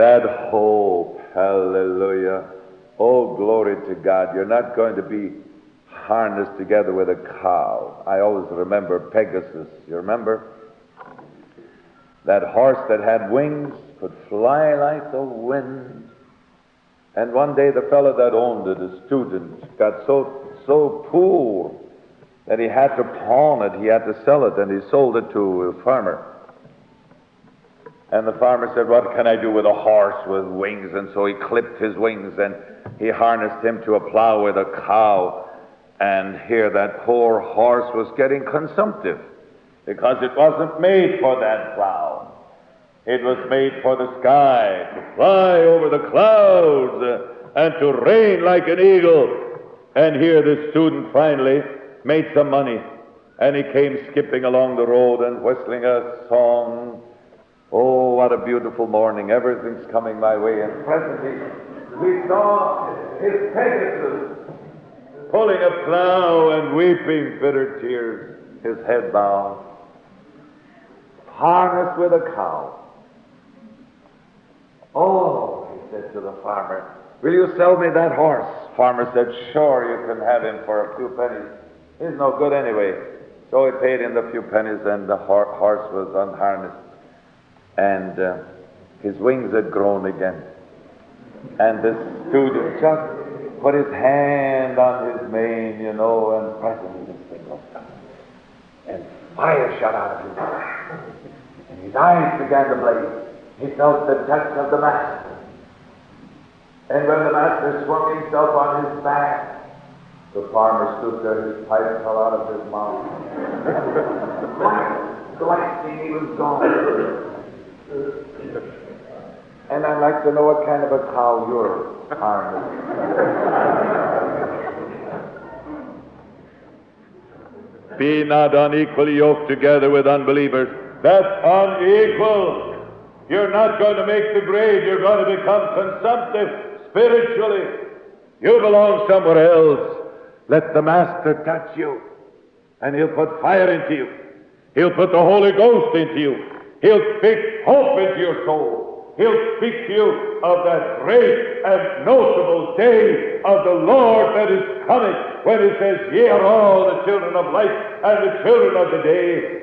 That hope, hallelujah. Oh, glory to God. You're not going to be harnessed together with a cow. I always remember Pegasus. You remember? That horse that had wings could fly like the wind. And one day the fellow that owned it, a student, got so poor that he had to pawn it, he had to sell it, and he sold it to a farmer. And the farmer said, what can I do with a horse with wings? And so he clipped his wings and he harnessed him to a plow with a cow. And here that poor horse was getting consumptive because it wasn't made for that plow. It was made for the sky, to fly over the clouds and to reign like an eagle. And here the student finally made some money, and he came skipping along the road and whistling a song. Oh, what a beautiful morning. Everything's coming my way. And presently we saw his Pegasus pulling a plow and weeping bitter tears, his head bowed, harnessed with a cow. Oh, he said to the farmer, will you sell me that horse? Farmer said, sure, you can have him for a few pennies. He's no good anyway. So he paid him the few pennies, and the horse was unharnessed. And his wings had grown again. And the student just put his hand on his mane, and presently this thing looked up. And fire shot out of his eyes. And his eyes began to blaze. He felt the touch of the Master. And when the Master swung himself on his back, the farmer stood there, his pipe fell out of his mouth. Blasting, he was gone. And I'd like to know what kind of a cow you're harnessed. Be not unequally yoked together with unbelievers. That's unequal. You're not going to make the grade. You're going to become consumptive spiritually. You belong somewhere else. Let the Master touch you, and He'll put fire into you. He'll put the Holy Ghost into you. He'll speak hope into your soul. He'll speak to you of that great and notable day of the Lord that is coming, when He says, ye are all the children of light and the children of the day.